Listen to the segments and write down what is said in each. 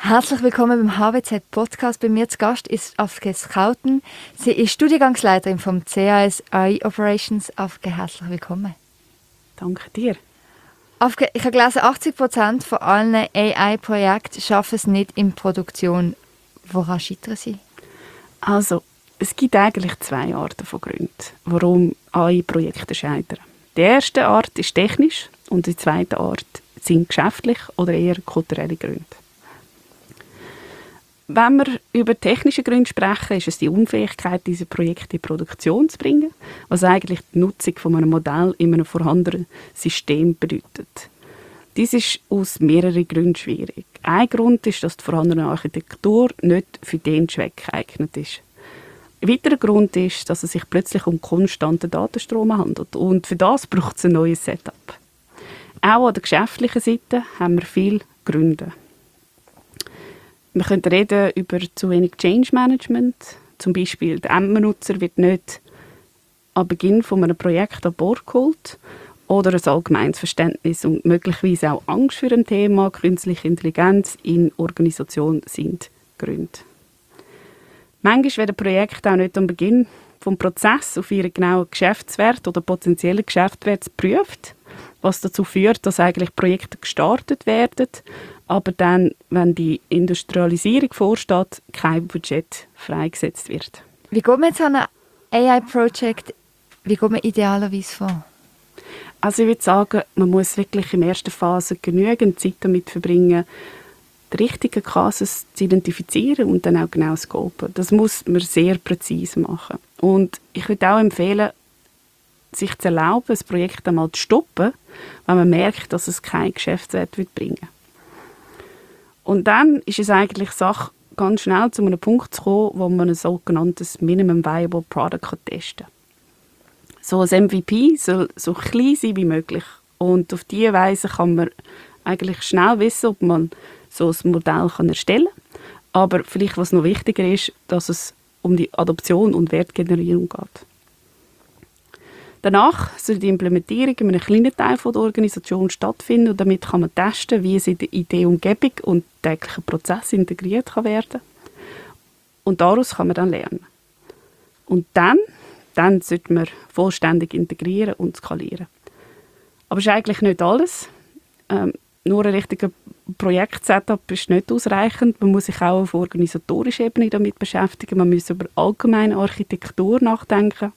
Herzlich willkommen beim HWZ Podcast. Bei mir zu Gast ist Afke Schouten. Sie ist Studiengangsleiterin vom CAS AI Operations. Afke, herzlich willkommen. Danke dir. Afke, ich habe gelesen, 80% von allen AI-Projekten schaffen es nicht in Produktion. Woran scheitern sie? Also, es gibt eigentlich 2 Arten von Gründen, warum AI-Projekte scheitern. Die erste Art ist technisch und die zweite Art sind geschäftlich oder eher kulturelle Gründe. Wenn wir über technische Gründe sprechen, ist es die Unfähigkeit, diese Projekte in Produktion zu bringen, was eigentlich die Nutzung von einem Modell in einem vorhandenen System bedeutet. Dies ist aus mehreren Gründen schwierig. Ein Grund ist, dass die vorhandene Architektur nicht für den Zweck geeignet ist. Ein weiterer Grund ist, dass es sich plötzlich um konstanten Datenstrom handelt und für das braucht es ein neues Setup. Auch an der geschäftlichen Seite haben wir viele Gründe. Wir können reden über zu wenig Change Management. Zum Beispiel der Endbenutzer wird nicht am Beginn von einem Projekt an Bord geholt. Oder ein allgemeines Verständnis und möglicherweise auch Angst für ein Thema, künstliche Intelligenz in Organisation sind Gründe. Manchmal werden Projekte auch nicht am Beginn vom Prozess auf ihren genauen Geschäftswert oder potenziellen Geschäftswert geprüft, was dazu führt, dass eigentlich Projekte gestartet werden, aber dann, wenn die Industrialisierung vorsteht, kein Budget freigesetzt wird. Wie geht man jetzt an ein AI-Projekt, wie geht man idealerweise vor? Also ich würde sagen, man muss wirklich in der ersten Phase genügend Zeit damit verbringen, die richtigen Cases zu identifizieren und dann auch genau zu scopen. Das muss man sehr präzise machen. Und ich würde auch empfehlen, sich zu erlauben, das Projekt einmal zu stoppen, wenn man merkt, dass es keinen Geschäftswert bringen wird. Und dann ist es eigentlich Sache, ganz schnell zu einem Punkt zu kommen, wo man ein sogenanntes Minimum Viable Product testen kann. So ein MVP soll so klein sein wie möglich. Und auf diese Weise kann man eigentlich schnell wissen, ob man so ein Modell erstellen kann. Aber vielleicht, was noch wichtiger ist, dass es um die Adoption und Wertgenerierung geht. Danach soll die Implementierung in einem kleinen Teil der Organisation stattfinden und damit kann man testen, wie sie in die Umgebung und täglichen Prozess integriert werden kann. Und daraus kann man dann lernen. Und dann sollte man vollständig integrieren und skalieren. Aber das ist eigentlich nicht alles. Nur ein richtiger Projekt-Setup ist nicht ausreichend. Man muss sich auch auf organisatorischer Ebene damit beschäftigen. Man muss über allgemeine Architektur nachdenken,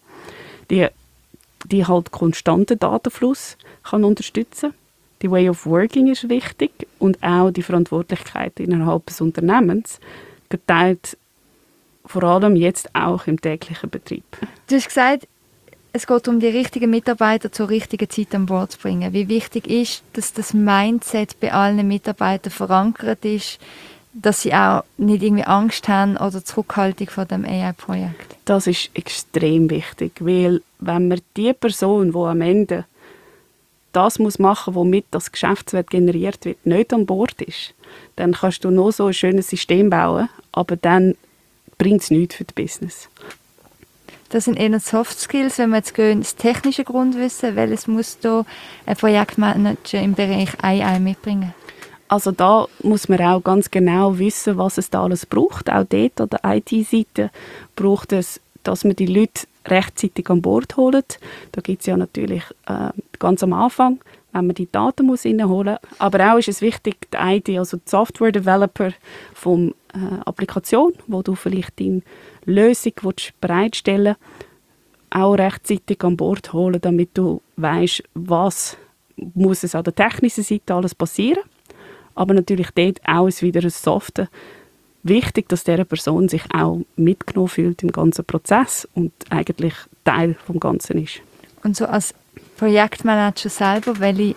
die halt konstanten Datenfluss kann unterstützen. Die Way of Working ist wichtig und auch die Verantwortlichkeit innerhalb des Unternehmens geteilt, vor allem jetzt auch im täglichen Betrieb. Du hast gesagt, es geht um die richtigen Mitarbeiter zur richtigen Zeit an Bord zu bringen. Wie wichtig ist, dass das Mindset bei allen Mitarbeitern verankert ist, dass sie auch nicht irgendwie Angst haben oder Zurückhaltung vor dem AI-Projekt? Das ist extrem wichtig, weil wenn man die Person, die am Ende das machen muss, womit das Geschäftswert generiert wird, nicht an Bord ist, dann kannst du noch so ein schönes System bauen, aber dann bringt es nichts für das Business. Das sind eher Soft Skills, wenn wir jetzt gehen, das technische Grundwissen, welches muss da ein Projektmanager im Bereich AI mitbringen? Also da muss man auch ganz genau wissen, was es da alles braucht. Auch dort an der IT-Seite braucht es, dass man die Leute rechtzeitig an Bord holt. Da gibt es ja natürlich ganz am Anfang, wenn man die Daten muss reinholen muss. Aber auch ist es wichtig, die IT, also die Software-Developer von Applikation, wo du vielleicht deine Lösung bereitstellen willst, auch rechtzeitig an Bord holen, damit du weißt, was muss es an der technischen Seite alles passieren. Aber natürlich dort auch ist wieder ein Softe. Wichtig, dass diese Person sich auch mitgenommen fühlt im ganzen Prozess und eigentlich Teil des Ganzen ist. Und so als Projektmanager selber, welches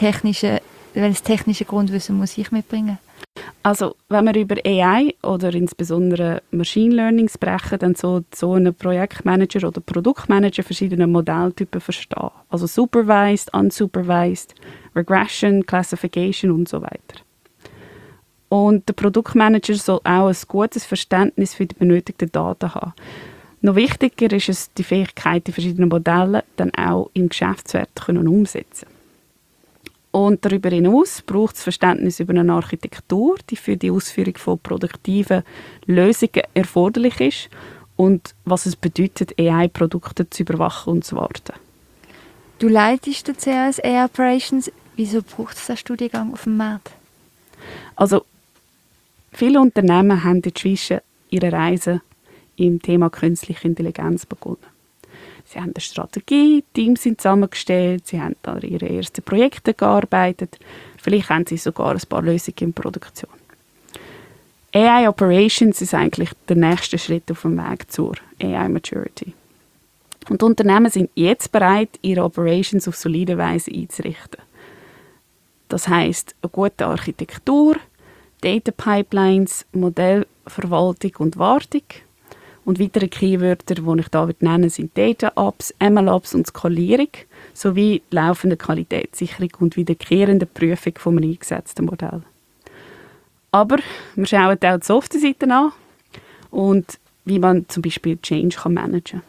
technische Grundwissen muss ich mitbringen? Also, wenn wir über AI oder insbesondere Machine Learning sprechen, dann so ein Projektmanager oder Produktmanager verschiedene Modelltypen verstehen. Also Supervised, Unsupervised, Regression, Classification und so weiter. Und der Produktmanager soll auch ein gutes Verständnis für die benötigten Daten haben. Noch wichtiger ist es, die Fähigkeit, die verschiedenen Modelle dann auch im Geschäftswert umsetzen. Und darüber hinaus braucht es Verständnis über eine Architektur, die für die Ausführung von produktiven Lösungen erforderlich ist und was es bedeutet, AI-Produkte zu überwachen und zu warten. Du leitest den CAS AI Operations. Wieso braucht es diesen Studiengang auf dem Markt? Also, viele Unternehmen haben inzwischen ihre Reise im Thema künstliche Intelligenz begonnen. Sie haben eine Strategie, Teams sind zusammengestellt, sie haben an ihre ersten Projekte gearbeitet, vielleicht haben sie sogar ein paar Lösungen in Produktion. AI Operations ist eigentlich der nächste Schritt auf dem Weg zur AI Maturity. Und Unternehmen sind jetzt bereit, ihre Operations auf solide Weise einzurichten. Das heisst, eine gute Architektur, Data Pipelines, Modellverwaltung und Wartung. Und weitere Keywörter, die ich hier nennen will, sind Data Ops, ML Ops und Skalierung sowie laufende Qualitätssicherung und wiederkehrende Prüfung vom eingesetzten Modell. Aber wir schauen auch die Software-Seite an und wie man zum Beispiel Change managen kann.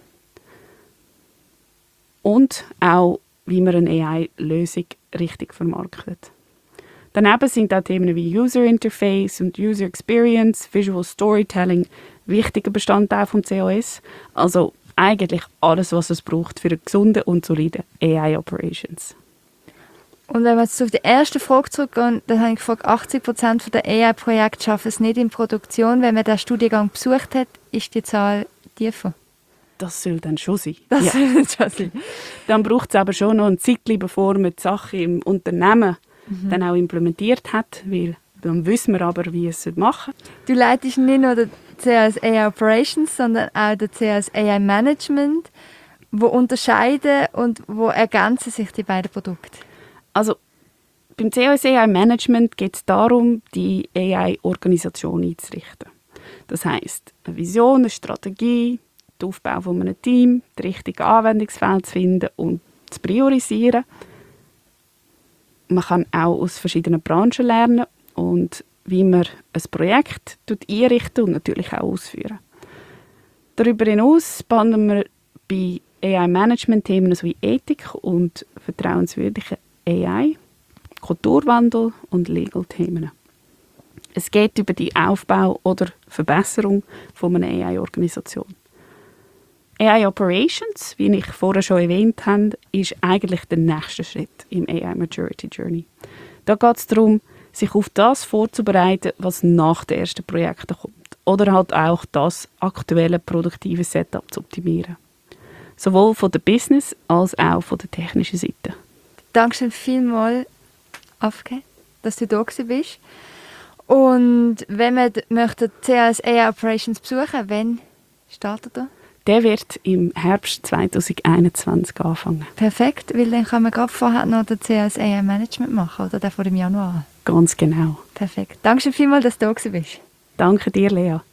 Und auch, wie man eine AI-Lösung richtig vermarktet. Daneben sind auch Themen wie User Interface und User Experience, Visual Storytelling wichtiger Bestandteil vom COS. Also eigentlich alles, was es braucht für eine gesunde und solide AI-Operations. Und wenn wir jetzt auf die erste Frage zurückgehen, dann habe ich gefragt, 80% der AI-Projekte schaffen es nicht in Produktion. Wenn man den Studiengang besucht hat, ist die Zahl tiefer. Das soll dann schon sein. Das soll schon sein. Dann braucht es aber schon noch ein Zeitchen, bevor man die Sache im Unternehmen dann auch implementiert hat, weil dann wissen wir aber, wie es machen soll. Du leitest nicht nur den CAS AI Operations, sondern auch den CAS AI Management. Wo unterscheiden und wo ergänzen sich die beiden Produkte? Also beim CAS AI Management geht es darum, die AI-Organisation einzurichten. Das heisst, eine Vision, eine Strategie, den Aufbau von einem Team, das richtige Anwendungsfeld zu finden und zu priorisieren. Man kann auch aus verschiedenen Branchen lernen und wie man ein Projekt einrichten und natürlich auch ausführen. Darüber hinaus behandeln wir bei AI-Management-Themen sowie Ethik und vertrauenswürdige AI, Kulturwandel und Legal-Themen. Es geht über die Aufbau oder Verbesserung von einer AI-Organisation. AI Operations, wie ich vorher schon erwähnt habe, ist eigentlich der nächste Schritt im AI Maturity Journey. Da geht es darum, sich auf das vorzubereiten, was nach den ersten Projekten kommt. Oder halt auch das aktuelle produktive Setup zu optimieren. Sowohl von der Business- als auch von der technischen Seite. Dankeschön vielmals, Afke, dass du da bist. Und wenn man möchte CAS AI Operations besuchen, wann startet er? Der wird im Herbst 2021 anfangen. Perfekt, weil dann kann man gerade vorher noch den CAS AI Management machen, oder den vor dem Januar. Ganz genau. Perfekt. Dankeschön vielmals, dass du da bist. Danke dir, Lea.